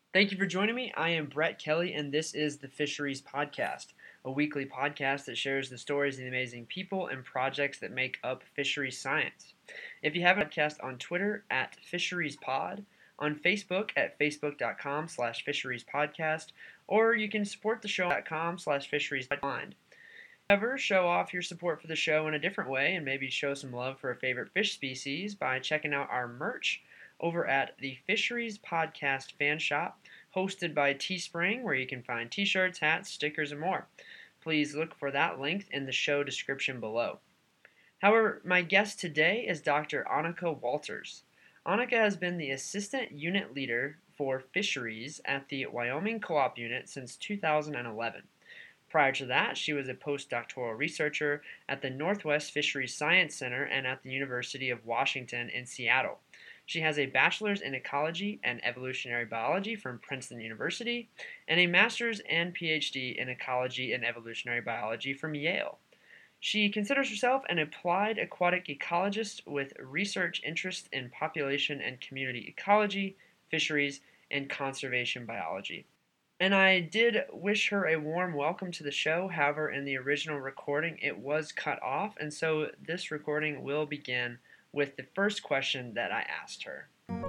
Thank you for joining me. I am Brett Kelly, and this is the Fisheries Podcast, a weekly podcast that shares the stories of the amazing people and projects that make up fisheries science. If you have a podcast on Twitter at FisheriesPod, on Facebook at facebook.com/fisheriespodcast, or you can support the show at com/fisheriesblind. However, show off your support for the show in a different way and maybe show some love for a favorite fish species by checking out our merch over at the Fisheries Podcast fan shop, hosted by Teespring, where you can find t-shirts, hats, stickers, and more. Please look for that link in the show description below. However, my guest today is Dr. Annika Walters. Annika has been the Assistant Unit Leader for Fisheries at the Wyoming Co-op Unit since 2011. Prior to that, she was a postdoctoral researcher at the Northwest Fisheries Science Center and at the University of Washington in Seattle. She has a bachelor's in ecology and evolutionary biology from Princeton University and a master's and PhD in ecology and evolutionary biology from Yale. She considers herself an applied aquatic ecologist with research interests in population and community ecology, fisheries, and conservation biology. And I did wish her a warm welcome to the show. However, in the original recording, it was cut off, and so this recording will begin with the first question that I asked her.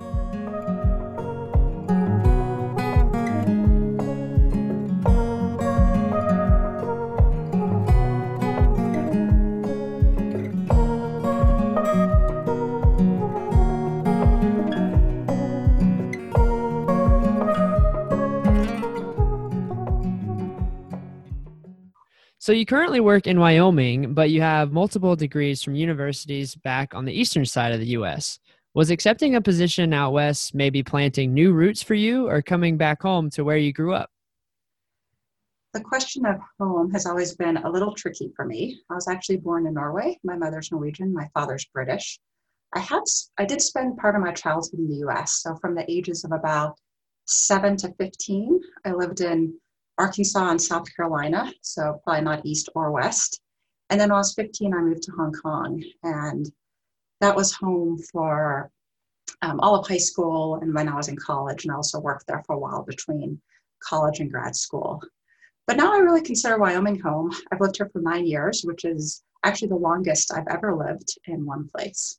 So you currently work in Wyoming, but you have multiple degrees from universities back on the eastern side of the U.S. Was accepting a position out west maybe planting new roots for you or coming back home to where you grew up? The question of home has always been a little tricky for me. I was actually born in Norway. My mother's Norwegian, my father's British. I did spend part of my childhood in the U.S. So from the ages of about 7 to 15, I lived in Arkansas and South Carolina, so probably not east or west. And then when I was 15, I moved to Hong Kong, and that was home for all of high school and when I was in college, and I also worked there for a while between college and grad school. But now I really consider Wyoming home. I've lived here for 9 years, which is actually the longest I've ever lived in one place.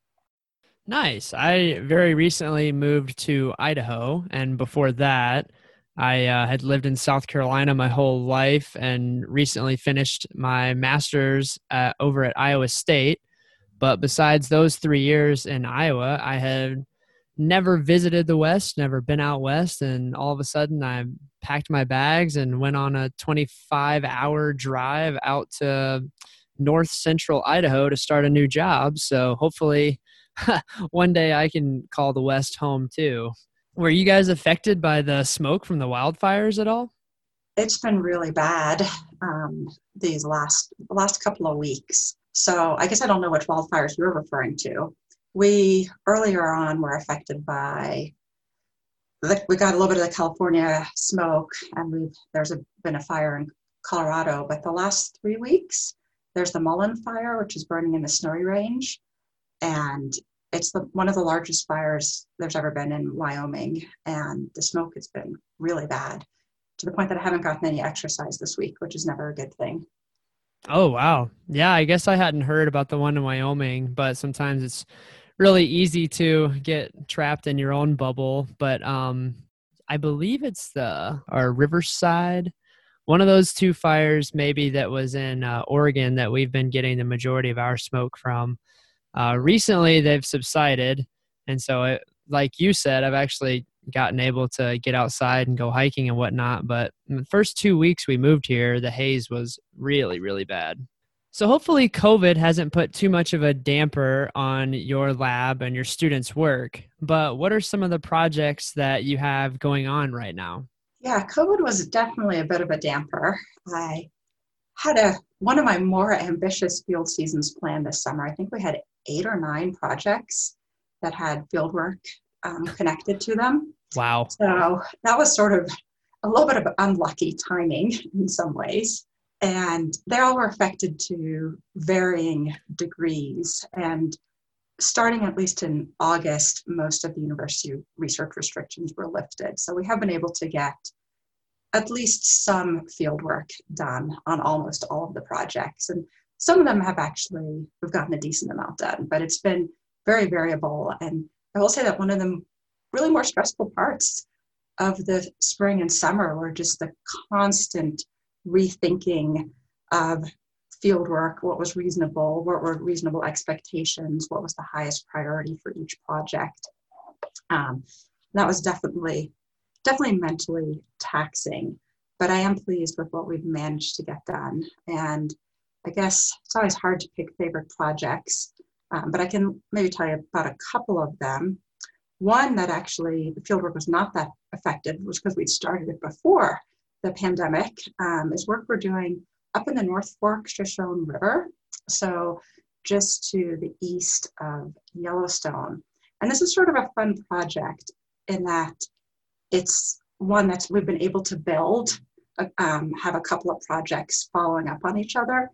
Nice. I very recently moved to Idaho, and before that, I had lived in South Carolina my whole life and recently finished my master's over at Iowa State. But besides those 3 years in Iowa, I had never visited the West, never been out West. And all of a sudden, I packed my bags and went on a 25-hour drive out to north central Idaho to start a new job. So hopefully one day I can call the West home too. Were you guys affected by the smoke from the wildfires at all? It's been really bad these last couple of weeks. So I guess I don't know which wildfires you're referring to. We earlier on were affected by, we got a little bit of the California smoke, and there's been a fire in Colorado. But the last 3 weeks, there's the Mullen Fire, which is burning in the Snowy Range, and it's one of the largest fires there's ever been in Wyoming, and the smoke has been really bad to the point that I haven't gotten any exercise this week, which is never a good thing. Oh, wow. Yeah, I guess I hadn't heard about the one in Wyoming, but sometimes it's really easy to get trapped in your own bubble. But I believe it's our Riverside, one of those two fires maybe that was in Oregon that we've been getting the majority of our smoke from. Recently, they've subsided, and so, like you said, I've actually gotten able to get outside and go hiking and whatnot, but in the first 2 weeks we moved here, the haze was really, really bad. So hopefully COVID hasn't put too much of a damper on your lab and your students' work, but what are some of the projects that you have going on right now? Yeah, COVID was definitely a bit of a damper. I had one of my more ambitious field seasons planned this summer. I think we had 8 or 9 projects that had field work connected to them. Wow. So that was sort of a little bit of unlucky timing in some ways. And they all were affected to varying degrees. And starting at least in August, most of the university research restrictions were lifted. So we have been able to get at least some field work done on almost all of the projects. And some of them we've gotten a decent amount done, but it's been very variable. And I will say that one of the really more stressful parts of the spring and summer were just the constant rethinking of field work, what was reasonable, what were reasonable expectations, what was the highest priority for each project. That was definitely mentally taxing, but I am pleased with what we've managed to get done. And I guess it's always hard to pick favorite projects, but I can maybe tell you about a couple of them. One that actually the fieldwork was not that effective was because we'd started it before the pandemic, is work we're doing up in the North Fork Shoshone River, so just to the east of Yellowstone. And this is sort of a fun project in that it's one that we've been able to build, have a couple of projects following up on each other.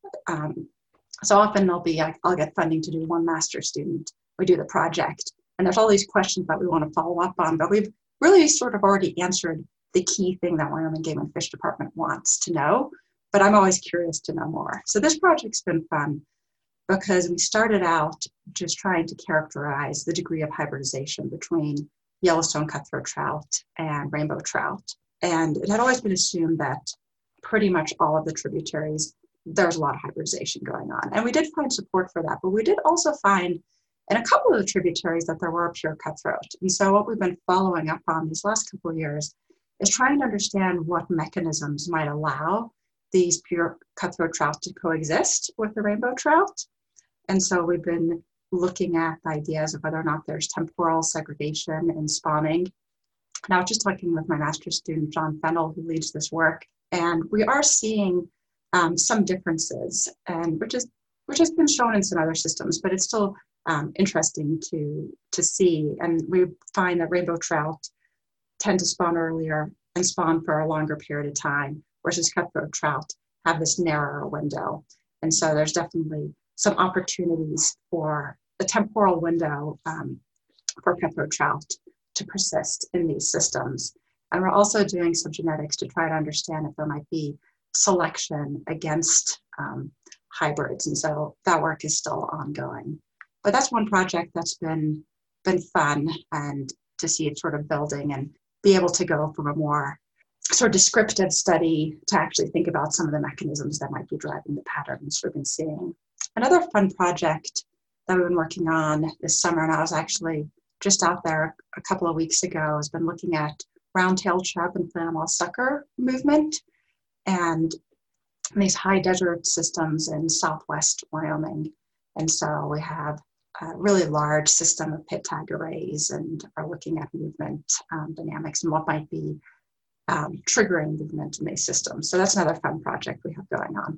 So often I'll get funding to do one master's student, we do the project, and there's all these questions that we want to follow up on, but we've really sort of already answered the key thing that Wyoming Game and Fish Department wants to know, but I'm always curious to know more. So this project's been fun because we started out just trying to characterize the degree of hybridization between Yellowstone cutthroat trout and rainbow trout. And it had always been assumed that pretty much all of the tributaries, there's a lot of hybridization going on. And we did find support for that, but we did also find in a couple of the tributaries that there were pure cutthroat. And so what we've been following up on these last couple of years is trying to understand what mechanisms might allow these pure cutthroat trout to coexist with the rainbow trout. And so we've been looking at the ideas of whether or not there's temporal segregation in spawning. And I was just talking with my master's student, John Fennell, who leads this work, and we are seeing some differences, and which has been shown in some other systems, but it's still interesting to see. And we find that rainbow trout tend to spawn earlier and spawn for a longer period of time, versus cutthroat trout have this narrower window. And so there's definitely some opportunities for the temporal window for cutthroat trout to persist in these systems. And we're also doing some genetics to try to understand if there might be selection against hybrids. And so that work is still ongoing. But that's one project that's been fun, and to see it sort of building and be able to go from a more sort of descriptive study to actually think about some of the mechanisms that might be driving the patterns we've been seeing. Another fun project that we've been working on this summer, and I was actually just out there a couple of weeks ago, has been looking at round-tailed chub and flannel sucker movement and these high desert systems in southwest Wyoming. And so we have a really large system of pit tag arrays and are looking at movement dynamics and what might be triggering movement in these systems. So that's another fun project we have going on.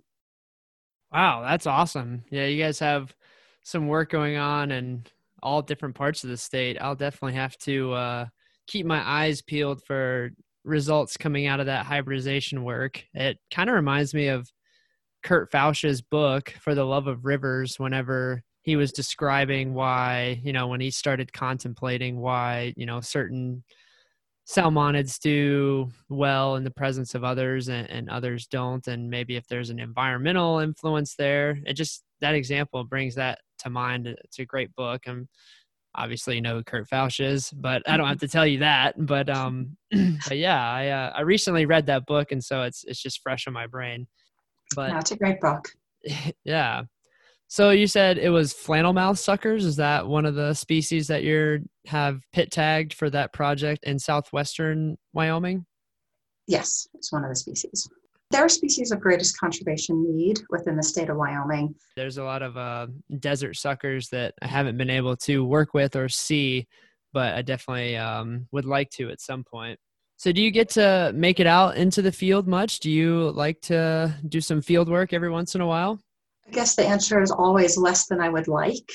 Wow, that's awesome. Yeah, you guys have some work going on in all different parts of the state. I'll definitely have to keep my eyes peeled for results coming out of that hybridization work. It kind of reminds me of Kurt Fausch's book, For the Love of Rivers, whenever he was describing why, when he started contemplating why, certain salmonids do well in the presence of others and others don't. And maybe if there's an environmental influence there, that example brings that to mind. It's a great book. And obviously you know who Kurt Fausch is, but I don't have to tell you that. But, but yeah, I recently read that book. And so it's just fresh in my brain. But yeah, it's a great book. Yeah. So you said it was flannel mouth suckers. Is that one of the species that have pit tagged for that project in southwestern Wyoming? Yes, it's one of the species. They're species of greatest conservation need within the state of Wyoming. There's a lot of desert suckers that I haven't been able to work with or see, but I definitely would like to at some point. So do you get to make it out into the field much? Do you like to do some field work every once in a while? I guess the answer is always less than I would like.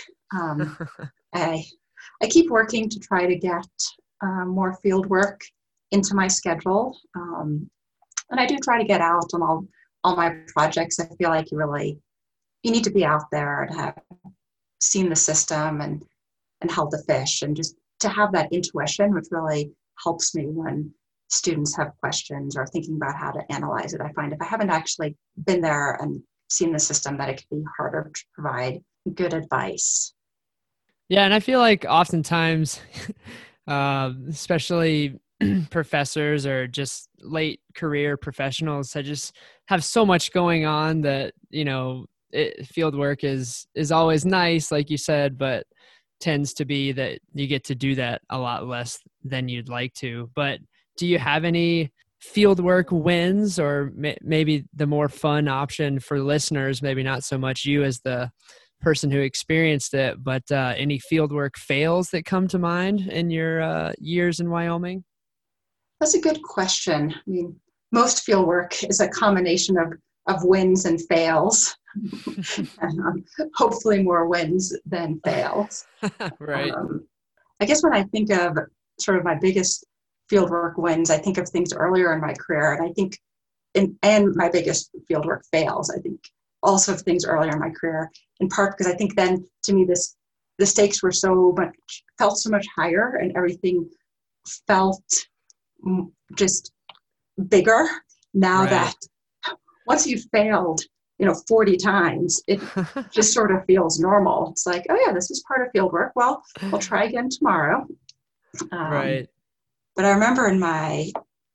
I keep working to try to get more field work into my schedule. And I do try to get out on all my projects. I feel like you need to be out there to have seen the system and held the fish, and just to have that intuition, which really helps me when students have questions or thinking about how to analyze it. I find if I haven't actually been there and seen the system, that it can be harder to provide good advice. Yeah, and I feel like oftentimes, especially professors or just late career professionals, I just have so much going on that, field work is always nice, like you said, but tends to be that you get to do that a lot less than you'd like to. But do you have any field work wins, or maybe the more fun option for listeners, maybe not so much you as the person who experienced it, but any fieldwork fails that come to mind in your years in Wyoming? That's a good question. I mean, most field work is a combination of wins and fails, and hopefully more wins than fails. Right. I guess when I think of sort of my biggest fieldwork wins, I think of things earlier in my career, and I think, and my biggest fieldwork fails, I think also of things earlier in my career, in part because I think then, to me, the stakes were felt so much higher, and everything felt just bigger. Now Right. that once you've failed, 40 times, it just sort of feels normal. It's like, oh yeah, this is part of field work. Well, we'll try again tomorrow. Right. But I remember in my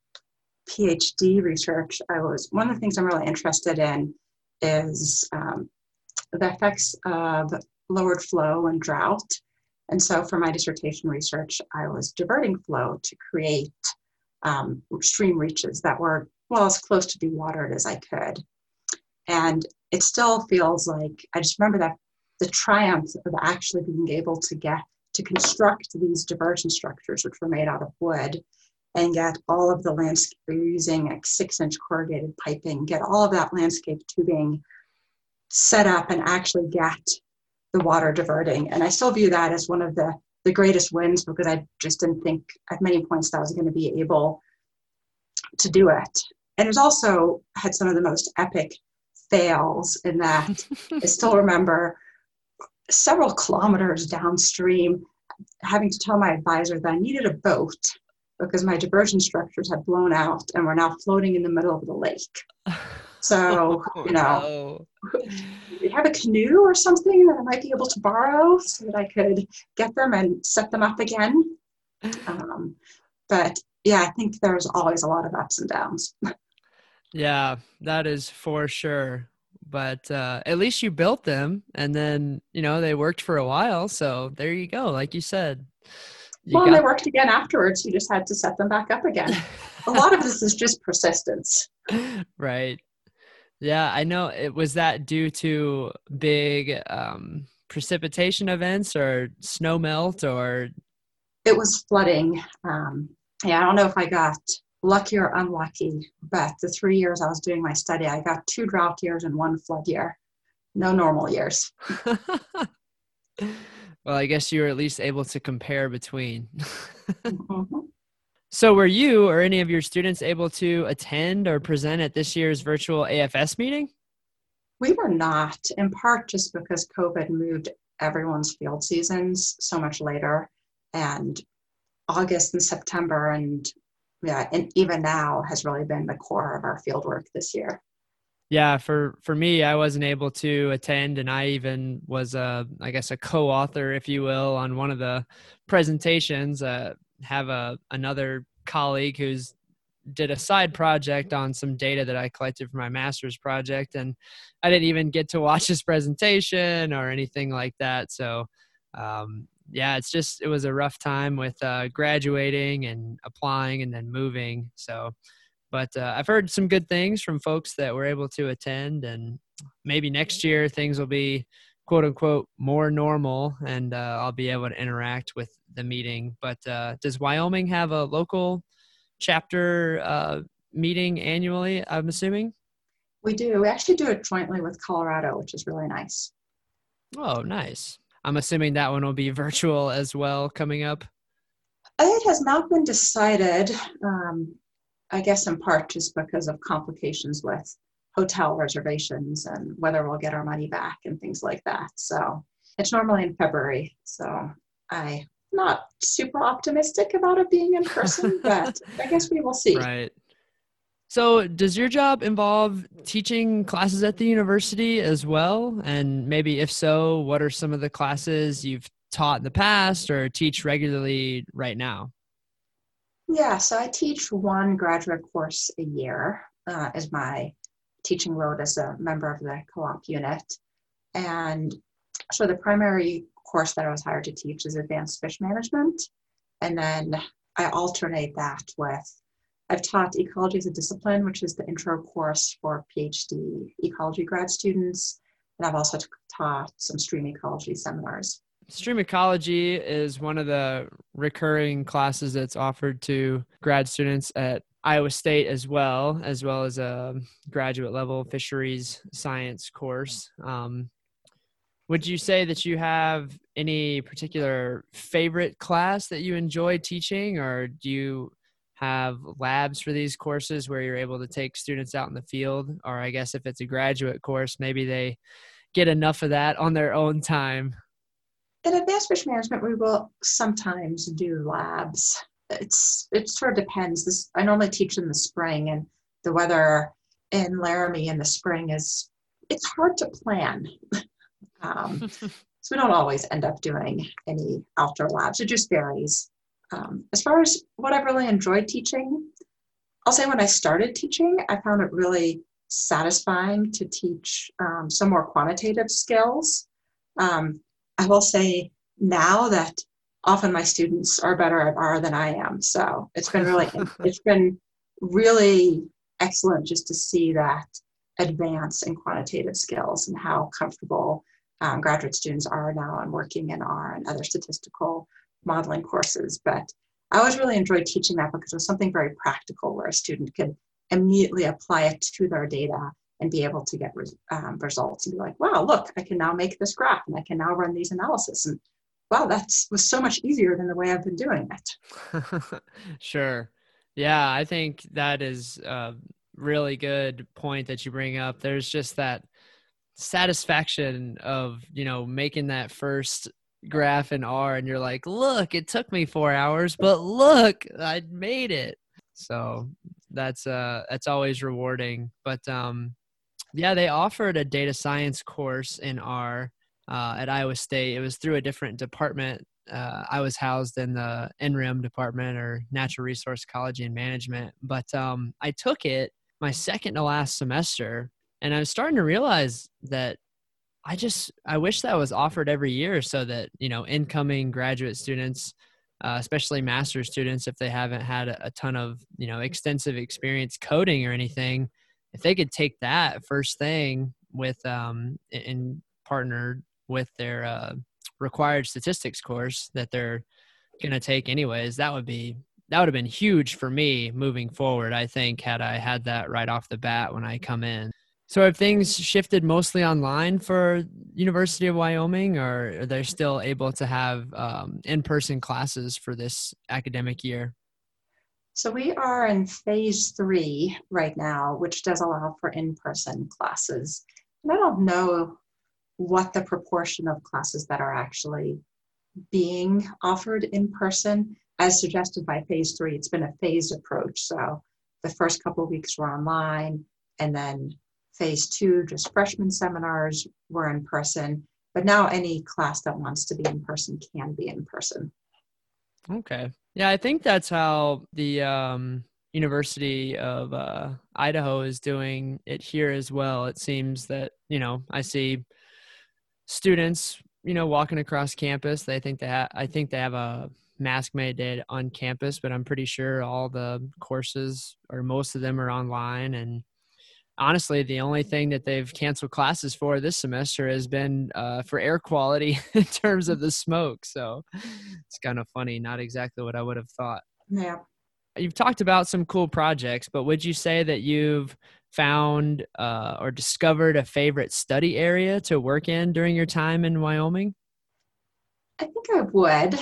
PhD research, one of the things I'm really interested in is the effects of lowered flow and drought. And so for my dissertation research, I was diverting flow to create stream reaches that were, well, as close to dewatered as I could. And it still feels like, I just remember that the triumph of actually being able to get to construct these diversion structures, which were made out of wood, and get all of the landscape, using like 6-inch corrugated piping, get all of that landscape tubing set up and actually get the water diverting. And I still view that as one of the greatest wins, because I just didn't think at many points that I was going to be able to do it. And it also had some of the most epic fails in that I still remember several kilometers downstream having to tell my advisor that I needed a boat because my diversion structures had blown out and were now floating in the middle of the lake. So, No. we have a canoe or something that I might be able to borrow so that I could get them and set them up again. But yeah, I think there's always a lot of ups and downs. Yeah, that is for sure. But at least you built them, and then, they worked for a while. So there you go. Like you said, Well, and they worked again afterwards. You just had to set them back up again. A lot of this is just persistence. Right. Yeah, I know. Was that due to big precipitation events or snow melt, or? It was flooding. I don't know if I got lucky or unlucky, but the 3 years I was doing my study, I got 2 drought years and 1 flood year. No normal years. Well, I guess you were at least able to compare between. Mm-hmm. So were you or any of your students able to attend or present at this year's virtual AFS meeting? We were not, in part just because COVID moved everyone's field seasons so much later, and August and September and even now has really been the core of our field work this year. Yeah, for me, I wasn't able to attend, and I even was a co-author, if you will, on one of the presentations. Have another colleague who's did a side project on some data that I collected for my master's project, and I didn't even get to watch his presentation or anything like that. So, it was a rough time with graduating and applying and then moving. So, but I've heard some good things from folks that were able to attend, and maybe next year things will be quote unquote more normal, and I'll be able to interact with the meeting. But does Wyoming have a local chapter meeting annually, I'm assuming? We do. We actually do it jointly with Colorado, which is really nice. Oh, nice. I'm assuming that one will be virtual as well coming up. It has not been decided, I guess in part just because of complications with hotel reservations and whether we'll get our money back and things like that. So It's normally in February, so I'm not super optimistic about it being in person, but I guess we will see. Right. So, does your job involve teaching classes at the university as well? And maybe if so, what are some of the classes you've taught in the past or teach regularly right now? Yeah, so I teach one graduate course a year as my teaching load as a member of the co-op unit. And so the primary course that I was hired to teach is advanced fish management. And then I alternate that with, I've taught ecology as a discipline, which is the intro course for PhD ecology grad students. And I've also taught some stream ecology seminars. Stream ecology is one of the recurring classes that's offered to grad students at Iowa State as well as a graduate level fisheries science course. Would you say that you have any particular favorite class that you enjoy teaching, or do you have labs for these courses where you're able to take students out in the field? Or I guess if it's a graduate course, maybe they get enough of that on their own time. In advanced fish management, we will sometimes do labs. It sort of depends. I normally teach in the spring, and the weather in Laramie in the spring it's hard to plan. So we don't always end up doing any outdoor labs. It just varies. As far as what I've really enjoyed teaching, I'll say when I started teaching, I found it really satisfying to teach some more quantitative skills. I will say now that often my students are better at R than I am. So it's been really excellent just to see that advance in quantitative skills and how comfortable graduate students are now in working in R and other statistical modeling courses. But I always really enjoyed teaching that because it was something very practical where a student could immediately apply it to their data and be able to get results and be like, wow, look, I can now make this graph and I can now run these analysis. And wow, that was so much easier than the way I've been doing it. Sure. Yeah, I think that is a really good point that you bring up. There's just that satisfaction of, making that first graph in R and you're like, look, it took me 4 hours, but look, I made it. So that's always rewarding. But yeah, they offered a data science course in R at Iowa State. It was through a different department. I was housed in the NREM department, or Natural Resource Ecology and Management. But I took it my second to last semester, and I was starting to realize that I wish that was offered every year so that, incoming graduate students, especially master's students, if they haven't had a ton of, extensive experience coding or anything, if they could take that first thing with and partnered with their required statistics course that they're going to take anyways, that would have been huge for me moving forward, I think, had I had that right off the bat when I come in. So have things shifted mostly online for University of Wyoming, or are they still able to have in-person classes for this academic year? So we are in phase 3 right now, which does allow for in-person classes. And I don't know what the proportion of classes that are actually being offered in person. As suggested by phase 3, it's been a phased approach. So the first couple of weeks were online, and then phase 2, just freshman seminars were in person. But now any class that wants to be in person can be in person. Okay. Yeah, I think that's how the University of Idaho is doing it here as well. It seems that, I see students, walking across campus. I think they have a mask mandate on campus, but I'm pretty sure all the courses, or most of them, are online. And honestly, the only thing that they've canceled classes for this semester has been for air quality in terms of the smoke. So it's kind of funny, not exactly what I would have thought. Yeah. You've talked about some cool projects, but would you say that you've found or discovered a favorite study area to work in during your time in Wyoming? I think I would,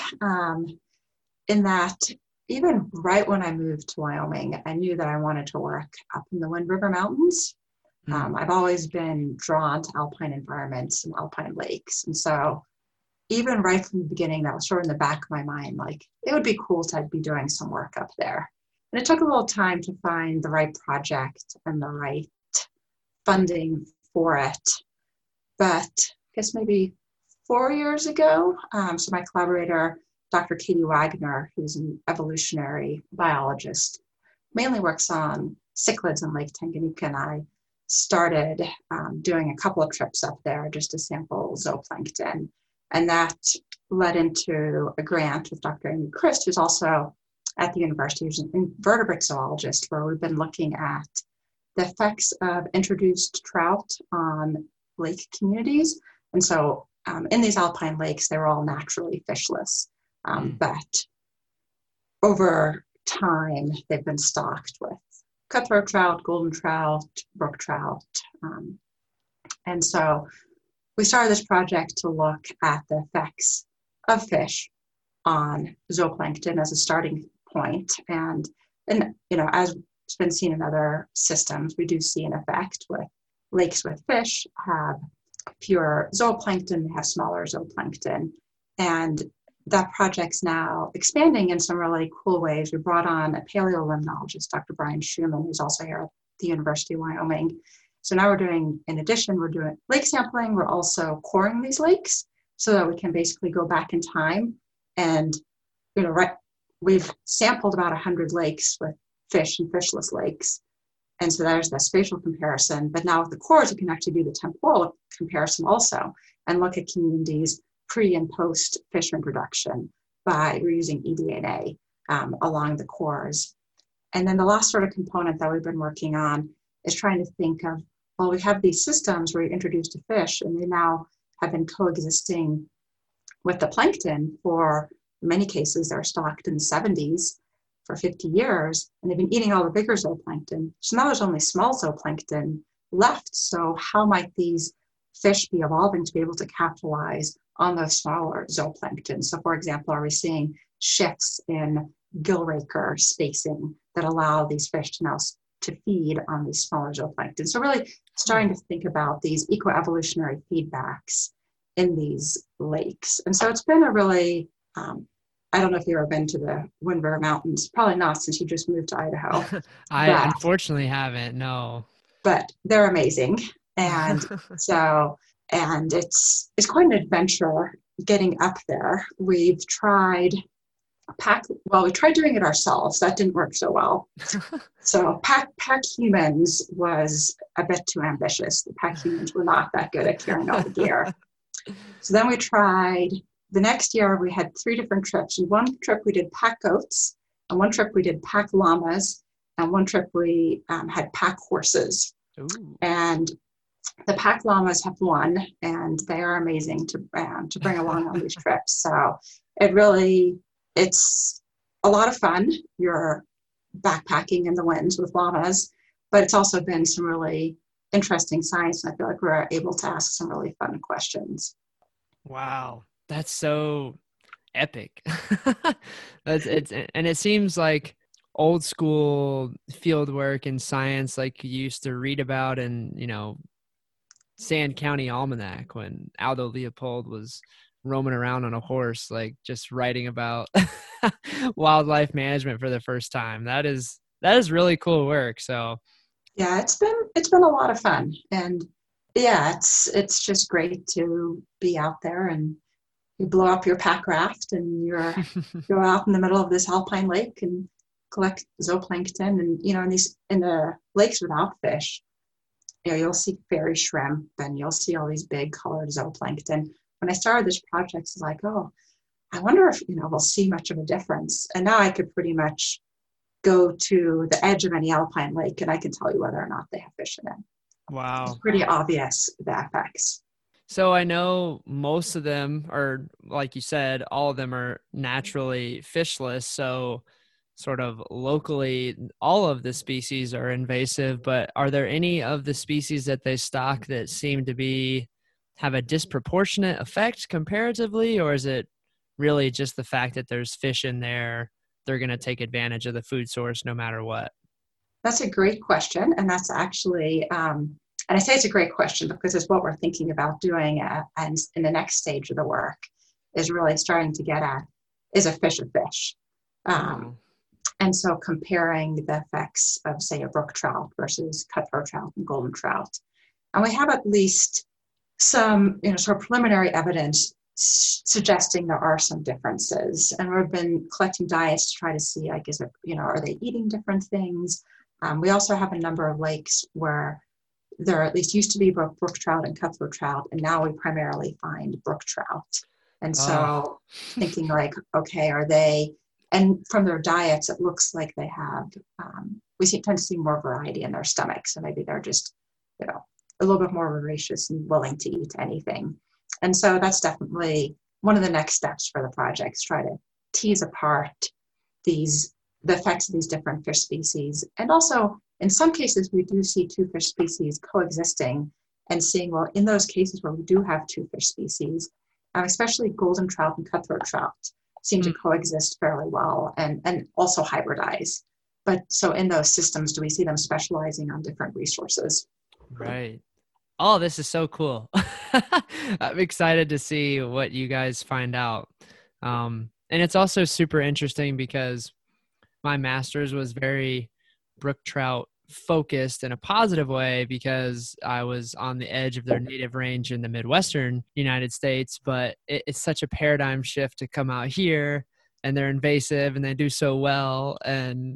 in that even right when I moved to Wyoming, I knew that I wanted to work up in the Wind River Mountains. I've always been drawn to alpine environments and alpine lakes. And so even right from the beginning, that was sort of in the back of my mind, like it would be cool to be doing some work up there. And it took a little time to find the right project and the right funding for it. But I guess maybe 4 years ago, so my collaborator, Dr. Katie Wagner, who's an evolutionary biologist, mainly works on cichlids in Lake Tanganyika, and I started doing a couple of trips up there just to sample zooplankton. And that led into a grant with Dr. Amy Christ, who's also at the university, who's an invertebrate zoologist, where we've been looking at the effects of introduced trout on lake communities. And so in these alpine lakes, they're all naturally fishless. But over time, they've been stocked with cutthroat trout, golden trout, brook trout. And so we started this project to look at the effects of fish on zooplankton as a starting point. And as it's been seen in other systems, we do see an effect with lakes with fish have fewer zooplankton, they have smaller zooplankton. And that project's now expanding in some really cool ways. We brought on a paleolimnologist, Dr. Brian Schumann, who's also here at the University of Wyoming. So now we're doing lake sampling. We're also coring these lakes so that we can basically go back in time. And, we've sampled about 100 lakes with fish and fishless lakes. And so there's the spatial comparison. But now with the cores, we can actually do the temporal comparison also and look at communities pre and post fish introduction by reusing eDNA along the cores. And then the last sort of component that we've been working on is trying to think of, well, we have these systems where you introduce a fish and they now have been coexisting with the plankton for, in many cases, they're stocked in the 70s for 50 years, and they've been eating all the bigger zooplankton. So now there's only small zooplankton left. So how might these fish be evolving to be able to capitalize on those smaller zooplankton? So for example, are we seeing shifts in gill raker spacing that allow these fish to now to feed on these smaller zooplankton? So really starting to think about these ecoevolutionary feedbacks in these lakes. And so it's been a really, I don't know if you've ever been to the Wind River Mountains, probably not since you just moved to Idaho. I unfortunately haven't, no. But they're amazing. And and it's quite an adventure getting up there. We tried doing it ourselves. That didn't work so well. So pack humans was a bit too ambitious. The pack humans were not that good at carrying all the gear. So then we tried, the next year we had 3 different trips. And one trip we did pack goats, and one trip we did pack llamas, and one trip we had pack horses. Ooh. And the pack llamas have won, and they are amazing to bring along on these trips. So it's a lot of fun. You're backpacking in the winds with llamas, but it's also been some really interesting science. And I feel like we're able to ask some really fun questions. Wow. That's so epic. And it seems like old school field work and science like you used to read about in, Sand County Almanac when Aldo Leopold was roaming around on a horse, like just writing about wildlife management for the first time. That is really cool work. So yeah, it's been a lot of fun. And yeah, it's just great to be out there, and you blow up your pack raft and you're out in the middle of this alpine lake and collect zooplankton. And in the lakes without fish, you'll see fairy shrimp and you'll see all these big colored zooplankton. When I started this project, it's like, oh, I wonder if we'll see much of a difference. And now I could pretty much go to the edge of any alpine lake and I can tell you whether or not they have fish in it. Wow. It's pretty obvious, the effects. So I know most of them are, like you said, all of them are naturally fishless. So sort of locally, all of the species are invasive, but are there any of the species that they stock that seem to have a disproportionate effect comparatively, or is it really just the fact that there's fish in there, they're going to take advantage of the food source no matter what? That's a great question. And that's actually, and I say it's a great question because it's what we're thinking about doing and in the next stage of the work. is really starting to get at, is a fish a fish? Oh. And so comparing the effects of, say, a brook trout versus cutthroat trout and golden trout. And we have at least some, sort of preliminary evidence suggesting there are some differences. And we've been collecting diets to try to see, like, is it, are they eating different things? We also have a number of lakes where there at least used to be brook trout and cutthroat trout, and now we primarily find brook trout. And so thinking like, okay, are they, and from their diets, it looks like they have, we tend to see more variety in their stomach. So maybe they're just, a little bit more voracious and willing to eat anything. And so that's definitely one of the next steps for the project, is try to tease apart the effects of these different fish species. And also, in some cases, we do see two fish species coexisting and seeing, well, in those cases where we do have two fish species, especially golden trout and cutthroat trout seem to coexist fairly well and also hybridize. But so in those systems, do we see them specializing on different resources? Right. Oh, this is so cool. I'm excited to see what you guys find out. And it's also super interesting because my master's was very brook trout focused in a positive way, because I was on the edge of their native range in the Midwestern United States. But it's such a paradigm shift to come out here, and they're invasive and they do so well. And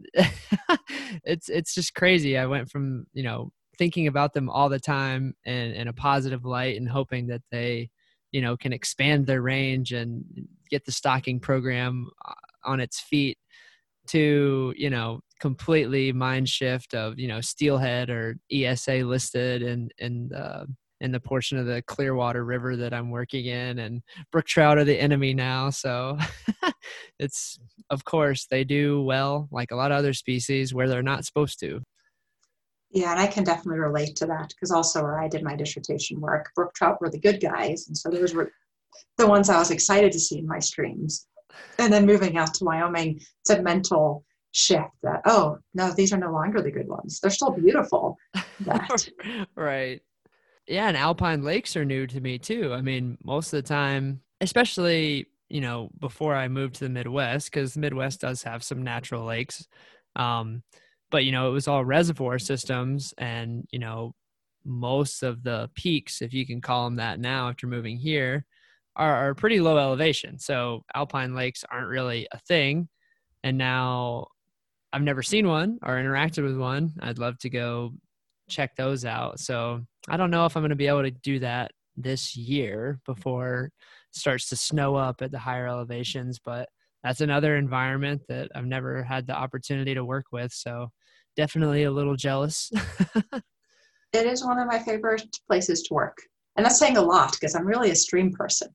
it's just crazy. I went from, thinking about them all the time in a positive light and hoping that they, can expand their range and get the stocking program on its feet, to, completely mind shift of, steelhead or ESA listed in the portion of the Clearwater River that I'm working in, and brook trout are the enemy now. So it's, of course, they do well, like a lot of other species, where they're not supposed to. Yeah, and I can definitely relate to that, because also where I did my dissertation work, brook trout were the good guys. And so those were the ones I was excited to see in my streams. And then moving out to Wyoming, it's a mental shift that, oh, no, these are no longer the good ones. They're still beautiful. But right. Yeah, and alpine lakes are new to me too. I mean, most of the time, especially, before I moved to the Midwest, because the Midwest does have some natural lakes. But, it was all reservoir systems, and, most of the peaks, if you can call them that now after moving here, are pretty low elevation. So alpine lakes aren't really a thing. And now I've never seen one or interacted with one. I'd love to go check those out. So I don't know if I'm going to be able to do that this year before it starts to snow up at the higher elevations, but that's another environment that I've never had the opportunity to work with. So definitely a little jealous. it is one of my favorite places to work. And that's saying a lot, because I'm really a stream person.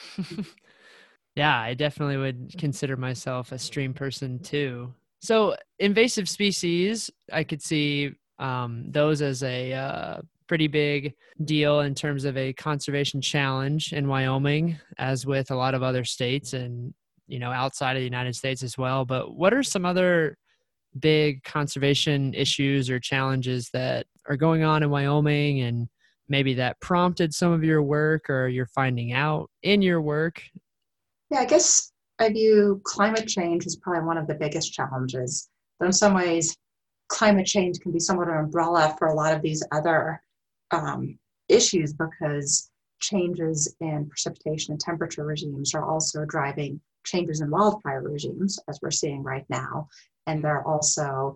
Yeah, I definitely would consider myself a stream person too. So invasive species, I could see those as a pretty big deal in terms of a conservation challenge in Wyoming, as with a lot of other states and, outside of the United States as well. But what are some other big conservation issues or challenges that are going on in Wyoming, and maybe that prompted some of your work or you're finding out in your work? Yeah, I guess I view climate change as probably one of the biggest challenges. But in some ways, climate change can be somewhat an umbrella for a lot of these other issues, because changes in precipitation and temperature regimes are also driving changes in wildfire regimes, as we're seeing right now. And they're also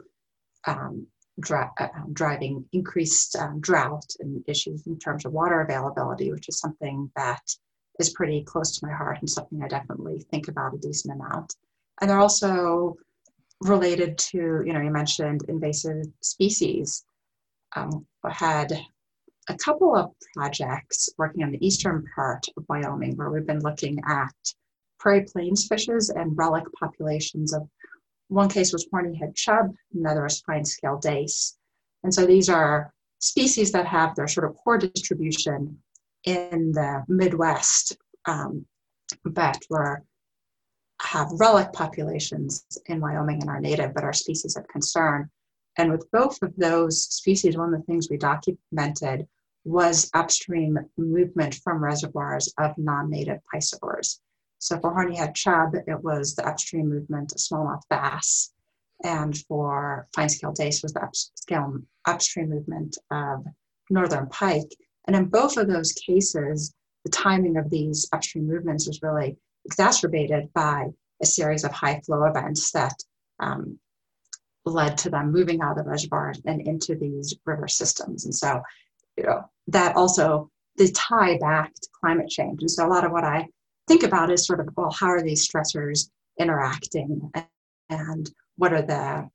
driving increased drought and issues in terms of water availability, which is something that is pretty close to my heart and something I definitely think about a decent amount. And they're also related to, you mentioned invasive species. I had a couple of projects working on the eastern part of Wyoming where we've been looking at prairie plains fishes and relic populations of, one case was horny-head chub, another was fine-scale dace. And so these are species that have their sort of core distribution in the Midwest, but have relic populations in Wyoming and are native, but are species of concern. And with both of those species, one of the things we documented was upstream movement from reservoirs of non-native piscivores. So for horny-head chub, it was the upstream movement of smallmouth bass. And for fine-scale dace was the upstream movement of northern pike. And in both of those cases, the timing of these upstream movements was really exacerbated by a series of high flow events that led to them moving out of the reservoir and into these river systems. And so, that also, the tie back to climate change. And so a lot of what I think about is sort of, well, how are these stressors interacting, and what are the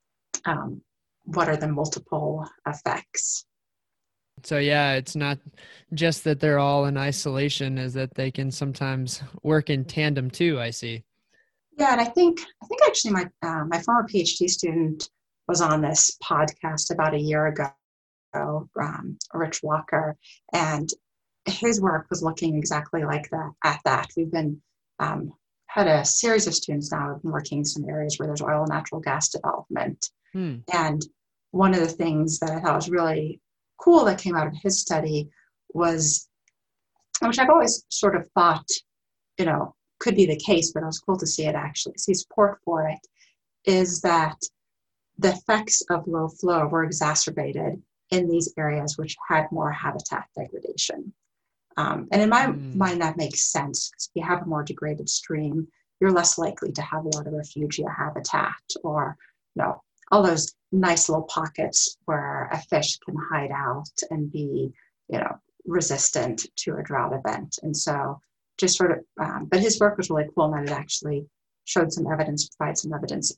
multiple effects? So yeah, it's not just that they're all in isolation, is that they can sometimes work in tandem too, I see. Yeah, and I think actually my former PhD student was on this podcast about a year ago, Rich Walker, and his work was looking exactly like that. At that, we've been had a series of students now who've been working in some areas where there's oil and natural gas development, and one of the things that I thought was really cool that came out of his study was, which I've always sort of thought, could be the case, but it was cool to see support for it, is that the effects of low flow were exacerbated in these areas which had more habitat degradation. And in my mind, that makes sense, because if you have a more degraded stream, you're less likely to have water refugia habitat, or all those nice little pockets where a fish can hide out and be, resistant to a drought event. And so just sort of, but his work was really cool, and that it actually provided some evidence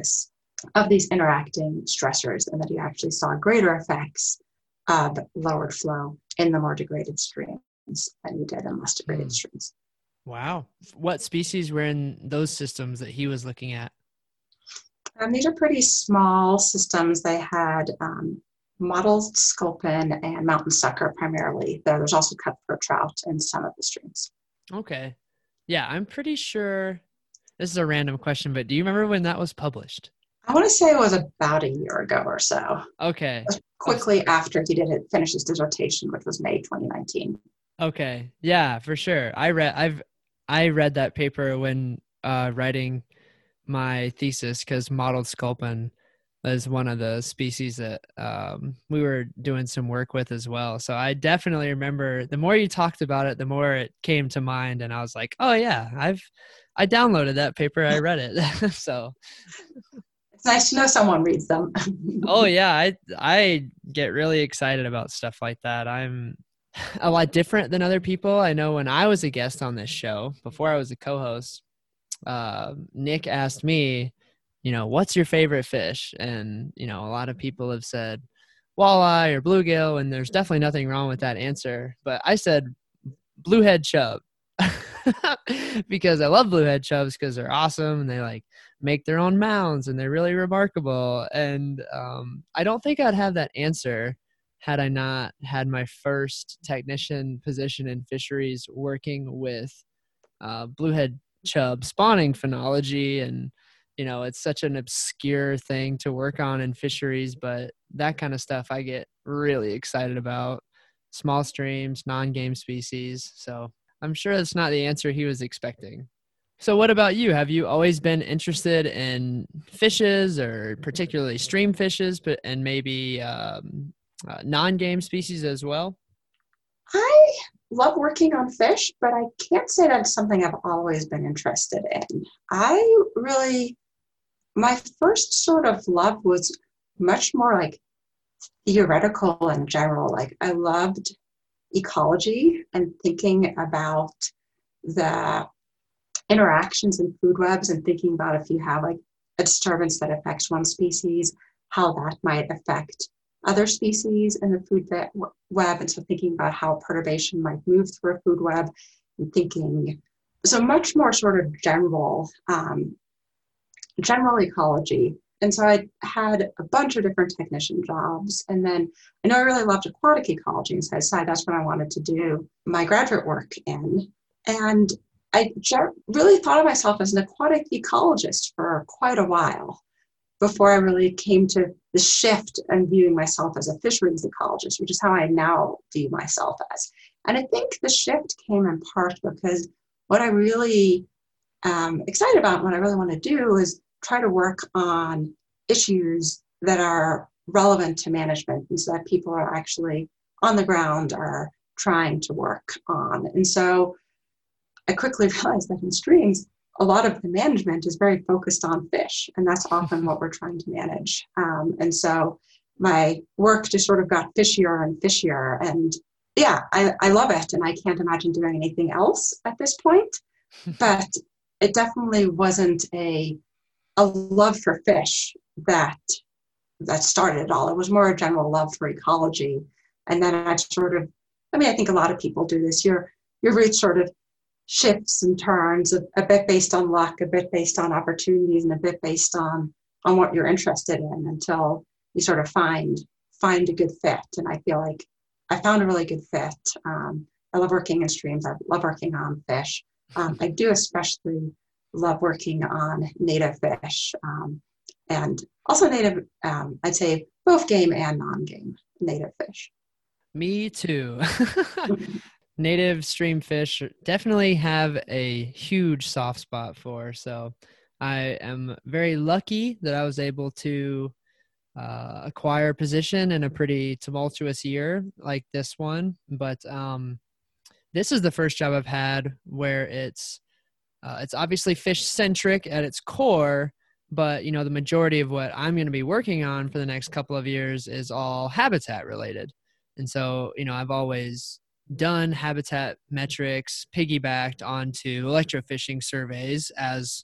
of these interacting stressors, and that he actually saw greater effects of lowered flow in the more degraded streams than he did in less degraded streams. Wow. What species were in those systems that he was looking at? These are pretty small systems. They had mottled sculpin and mountain sucker primarily, though there's also cutthroat trout in some of the streams. Okay. Yeah, I'm pretty sure, this is a random question, but do you remember when that was published? I want to say it was about a year ago or so. Okay. Quickly after he finished his dissertation, which was May 2019. Okay. Yeah, for sure. I read that paper when writing my thesis, because mottled sculpin is one of the species that we were doing some work with as well. So I definitely remember, the more you talked about it, the more it came to mind, and I was like, oh yeah, I downloaded that paper, I read it. So it's nice to know someone reads them. Oh yeah, I get really excited about stuff like that. I'm a lot different than other people. I know when I was a guest on this show, before I was a co-host, Nick asked me, what's your favorite fish? And, a lot of people have said walleye or bluegill, and there's definitely nothing wrong with that answer. But I said bluehead chub because I love bluehead chubs, because they're awesome, and they make their own mounds, and they're really remarkable. And I don't think I'd have that answer had I not had my first technician position in fisheries working with bluehead chub spawning phenology. And it's such an obscure thing to work on in fisheries, but that kind of stuff I get really excited about. Small streams, non-game species. So I'm sure that's not the answer he was expecting. So what about you? Have you always been interested in fishes, or particularly stream fishes, and maybe non-game species as well? I love working on fish, but I can't say that's something I've always been interested in. My first sort of love was much more theoretical and general. I loved ecology and thinking about the interactions in food webs, and thinking about if you have a disturbance that affects one species, how that might affect other species in the food web. And so thinking about how perturbation might move through a food web, and thinking so much more sort of general ecology. And so I had a bunch of different technician jobs. And then I know I really loved aquatic ecology, and so I decided that's what I wanted to do my graduate work in. And I really thought of myself as an aquatic ecologist for quite a while before I really came to the shift and viewing myself as a fisheries ecologist, which is how I now view myself as. And I think the shift came in part because what I really excited about, what I really want to do is try to work on issues that are relevant to management and so that people are actually on the ground are trying to work on. And so I quickly realized that in streams, a lot of the management is very focused on fish, and that's often what we're trying to manage. And so my work just sort of got fishier and fishier. And yeah, I love it, and I can't imagine doing anything else at this point. But it definitely wasn't a love for fish that started it all. It was more a general love for ecology. And then I sort of, I mean, I think a lot of people do this. Your route sort of shifts and turns a bit based on luck, a bit based on opportunities, and a bit based on what you're interested in until you sort of find a good fit. And I feel like I found a really good fit. I love working in streams. I love working on fish. I do especially love working on native fish and also native, I'd say both game and non-game native fish. Me too. Native stream fish definitely have a huge soft spot for. So I am very lucky that I was able to acquire a position in a pretty tumultuous year like this one. But this is the first job I've had where it's obviously fish centric at its core, but you know, the majority of what I'm going to be working on for the next couple of years is all habitat related. And so, you know, I've always done habitat metrics piggybacked onto electrofishing surveys as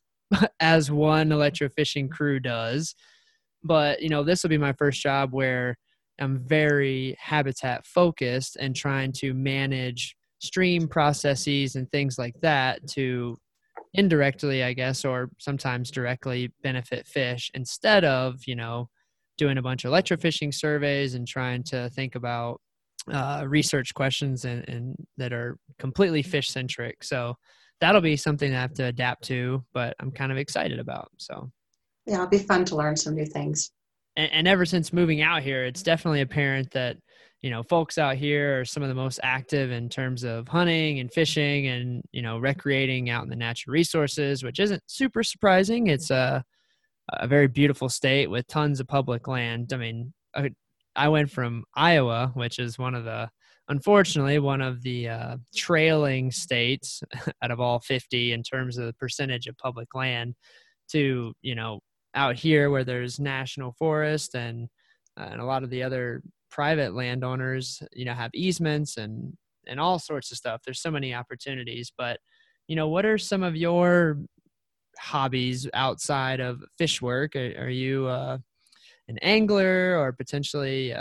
one electrofishing crew does. But, you know, this will be my first job where I'm very habitat focused and trying to manage stream processes and things like that to indirectly, I guess, or sometimes directly benefit fish instead of, you know, doing a bunch of electrofishing surveys and trying to think about research questions and that are completely fish centric. So that'll be something I have to adapt to, but I'm kind of excited about. So yeah, it'll be fun to learn some new things. And ever since moving out here, it's definitely apparent that, you know, folks out here are some of the most active in terms of hunting and fishing and, you know, recreating out in the natural resources, which isn't super surprising. It's a very beautiful state with tons of public land. I mean, I went from Iowa, which is unfortunately, one of the trailing states out of all 50 in terms of the percentage of public land, to, you know, out here where there's national forest and a lot of the other private landowners, you know, have easements and all sorts of stuff. There's so many opportunities. But, you know, what are some of your hobbies outside of fish work? Are you an angler or potentially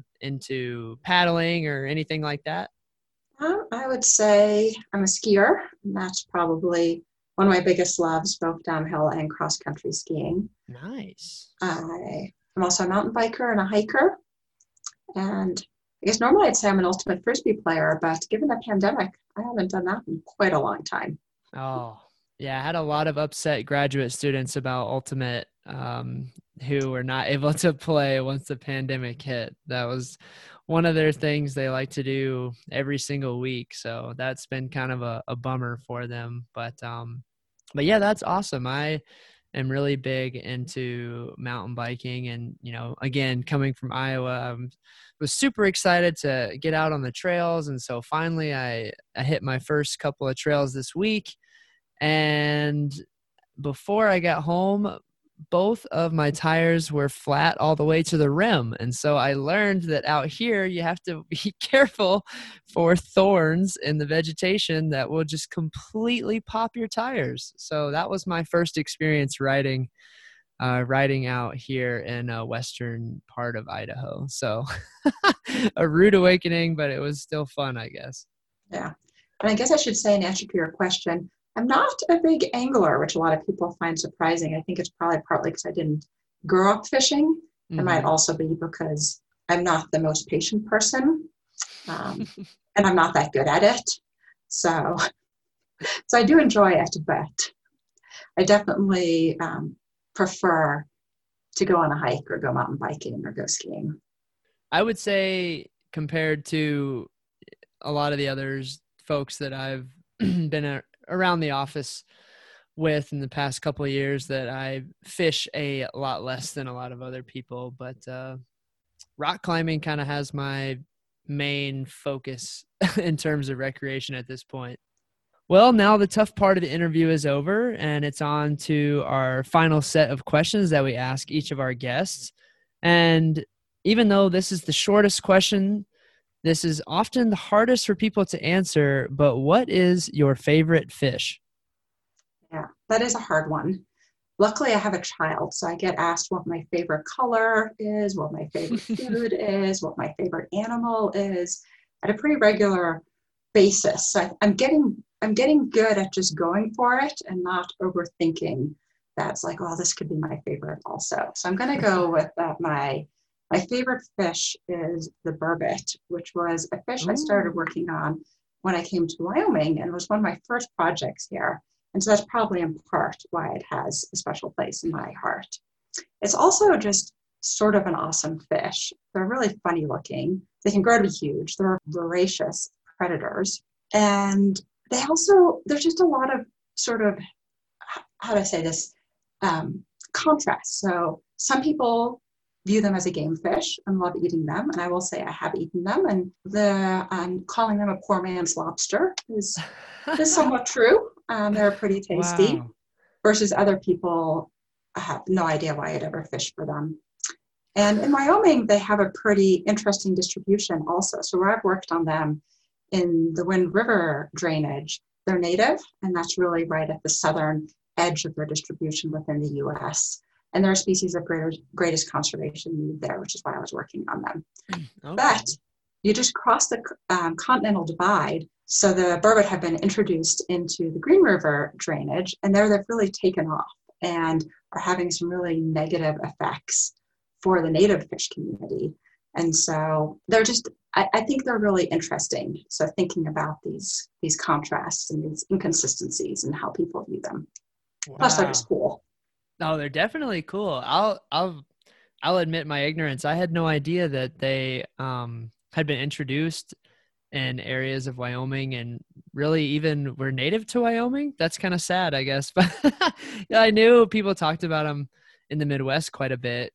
into paddling or anything like that? I would say I'm a skier, and that's probably one of my biggest loves, both downhill and cross-country skiing. Nice. I'm also a mountain biker and a hiker. And I guess normally I'd say I'm an ultimate frisbee player, but given the pandemic, I haven't done that in quite a long time. Oh, yeah. I had a lot of upset graduate students about ultimate who were not able to play once the pandemic hit. That was one of their things they like to do every single week. So that's been kind of a bummer for them. But yeah, that's awesome. I am really big into mountain biking, and, you know, again, coming from Iowa, I was super excited to get out on the trails. And so finally I hit my first couple of trails this week. And before I got home, both of my tires were flat all the way to the rim. And so I learned that out here you have to be careful for thorns in the vegetation that will just completely pop your tires. So that was my first experience riding out here in a western part of Idaho. So a rude awakening, but it was still fun, I guess. Yeah. And I guess I should say, in answer to your question, I'm not a big angler, which a lot of people find surprising. I think it's probably partly because I didn't grow up fishing. It might also be because I'm not the most patient person, and I'm not that good at it. So I do enjoy it, but I definitely prefer to go on a hike or go mountain biking or go skiing. I would say, compared to a lot of the others folks that I've been around the office with in the past couple of years that I fish a lot less than a lot of other people, but rock climbing kind of has my main focus in terms of recreation at this point. Well, now the tough part of the interview is over, and it's on to our final set of questions that we ask each of our guests. And even though this is the shortest question, this is often the hardest for people to answer, but what is your favorite fish? Yeah, that is a hard one. Luckily, I have a child, so I get asked what my favorite color is, what my favorite food is, what my favorite animal is at a pretty regular basis. So I'm getting good at just going for it and not overthinking. That's like, oh, this could be my favorite also. So I'm going to go with my favorite fish is the burbot, which was a fish I started working on when I came to Wyoming and was one of my first projects here. And so that's probably in part why it has a special place in my heart. It's also just sort of an awesome fish. They're really funny looking. They can grow to be huge. They're voracious predators. And there's just a lot of sort of, how do I say this, contrast. So some people view them as a game fish and love eating them. And I will say I have eaten them. And calling them a poor man's lobster is somewhat true. They're pretty tasty. Wow. Versus other people have no idea why I'd ever fish for them. And in Wyoming, they have a pretty interesting distribution also. So where I've worked on them in the Wind River drainage, they're native, and that's really right at the southern edge of their distribution within the U.S. And they're a species of greatest conservation need there, which is why I was working on them. Okay. But you just cross the continental divide. So the burbot have been introduced into the Green River drainage, and they've really taken off and are having some really negative effects for the native fish community. And so I think they're really interesting. So thinking about these contrasts and these inconsistencies and how people view them. Wow. Plus they're just cool. No, they're definitely cool. I'll admit my ignorance. I had no idea that they had been introduced in areas of Wyoming and really even were native to Wyoming. That's kind of sad, I guess. But yeah, I knew people talked about them in the Midwest quite a bit,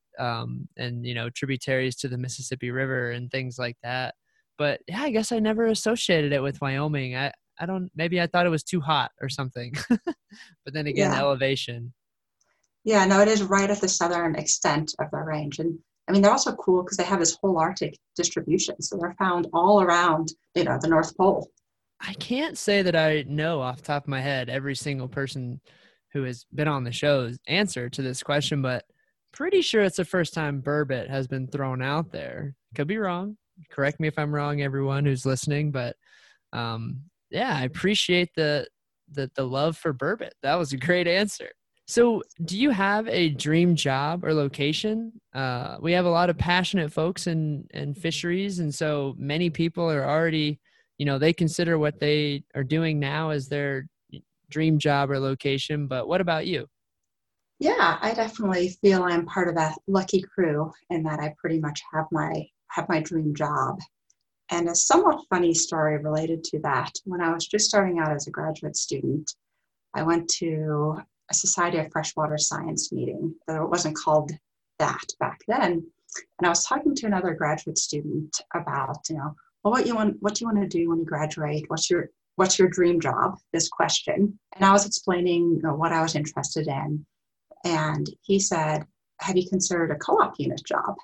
and tributaries to the Mississippi River and things like that. But yeah, I guess I never associated it with Wyoming. Maybe I thought it was too hot or something. But then again, the elevation. Yeah, no, it is right at the southern extent of their range. And I mean, they're also cool because they have this whole Arctic distribution. So they're found all around, the North Pole. I can't say that I know off the top of my head every single person who has been on the show's answer to this question, but pretty sure it's the first time burbot has been thrown out there. Could be wrong. Correct me if I'm wrong, everyone who's listening. But yeah, I appreciate the love for burbot. That was a great answer. So do you have a dream job or location? We have a lot of passionate folks in fisheries. And so many people are already, they consider what they are doing now as their dream job or location. But what about you? Yeah, I definitely feel I'm part of that lucky crew in that I pretty much have my dream job. And a somewhat funny story related to that. When I was just starting out as a graduate student, I went to a Society of Freshwater Science meeting, though it wasn't called that back then. And I was talking to another graduate student about, well, what do you want to do when you graduate? What's your dream job? This question. And I was explaining what I was interested in. And he said, have you considered a co-op unit job?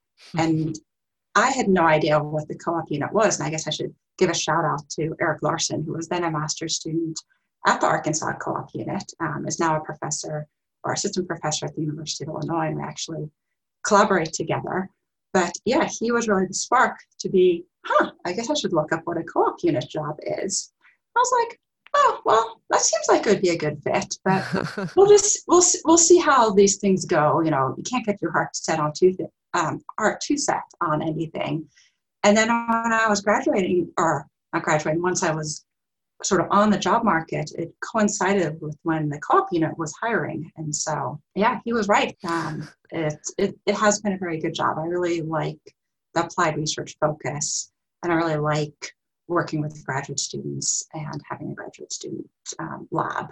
And I had no idea what the co-op unit was. And I guess I should give a shout out to Eric Larson, who was then a master's student at the Arkansas Co-op unit, is now a professor or assistant professor at the University of Illinois, and we actually collaborate together. But yeah, he was really the spark to be, I guess I should look up what a co-op unit job is. I was like, oh, well, that seems like it would be a good fit, but we'll see how these things go. You can't get your heart set on too set on anything. And then when I was graduating, or not graduating, once I was sort of on the job market, it coincided with when the co-op unit was hiring. And so, yeah, he was right. It has been a very good job. I really like the applied research focus, and I really like working with graduate students and having a graduate student lab.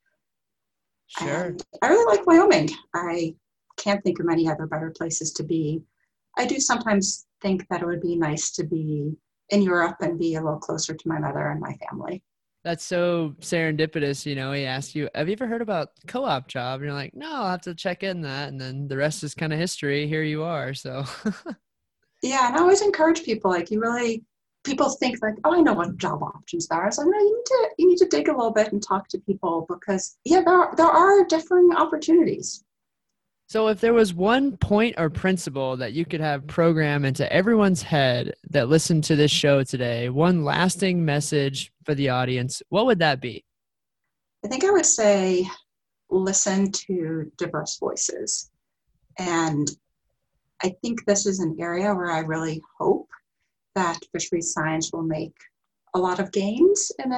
Sure. And I really like Wyoming. I can't think of many other better places to be. I do sometimes think that it would be nice to be in Europe and be a little closer to my mother and my family. That's so serendipitous. He asked you, have you ever heard about co-op job? And you're like, no, I'll have to check in that. And then the rest is kind of history. Here you are. So Yeah, and I always encourage people, people think like, oh, I know what job options there are. So no, you need to dig a little bit and talk to people because there are differing opportunities. So if there was one point or principle that you could have program into everyone's head that listened to this show today, one lasting message for the audience, what would that be? I think I would say listen to diverse voices. And I think this is an area where I really hope that fisheries science will make a lot of gains in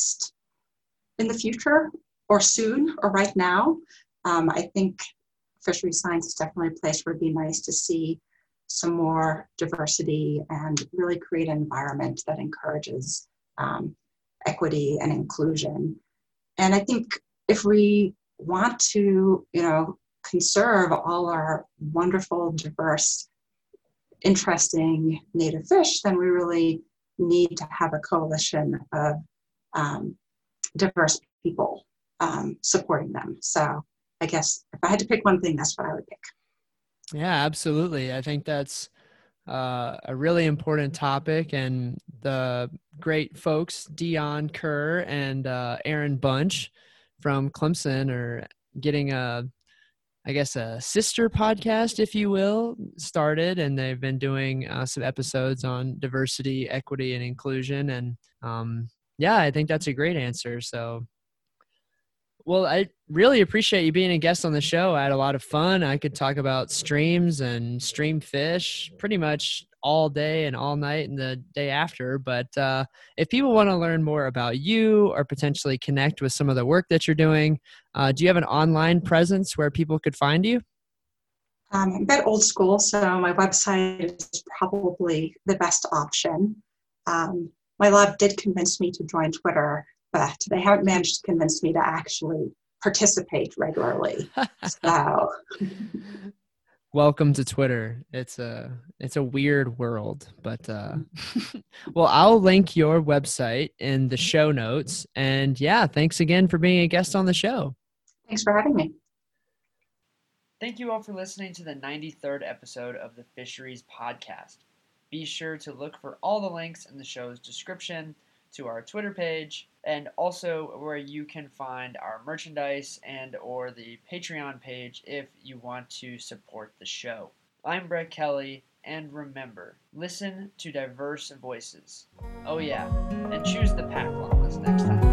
the future or soon or right now. I think fisheries science is definitely a place where it'd be nice to see some more diversity and really create an environment that encourages equity and inclusion. And I think if we want to, conserve all our wonderful, diverse, interesting native fish, then we really need to have a coalition of diverse people supporting them. So I guess if I had to pick one thing, that's what I would pick. Yeah, absolutely. I think that's a really important topic, and the great folks, Dion Kerr and Aaron Bunch from Clemson are getting a sister podcast, if you will, started, and they've been doing some episodes on diversity, equity, and inclusion. And I think that's a great answer. So, well, I really appreciate you being a guest on the show. I had a lot of fun. I could talk about streams and stream fish pretty much all day and all night and the day after. But if people want to learn more about you or potentially connect with some of the work that you're doing, do you have an online presence where people could find you? I'm a bit old school, so my website is probably the best option. My lab did convince me to join Twitter, but they haven't managed to convince me to actually participate regularly. So, welcome to Twitter. It's a weird world, but well, I'll link your website in the show notes. And yeah, thanks again for being a guest on the show. Thanks for having me. Thank you all for listening to the 93rd episode of the Fisheries Podcast. Be sure to look for all the links in the show's description to our Twitter page, and also where you can find our merchandise and or the Patreon page if you want to support the show. I'm Brett Kelly, and remember, listen to diverse voices. Oh yeah, and choose the pack llamas next time.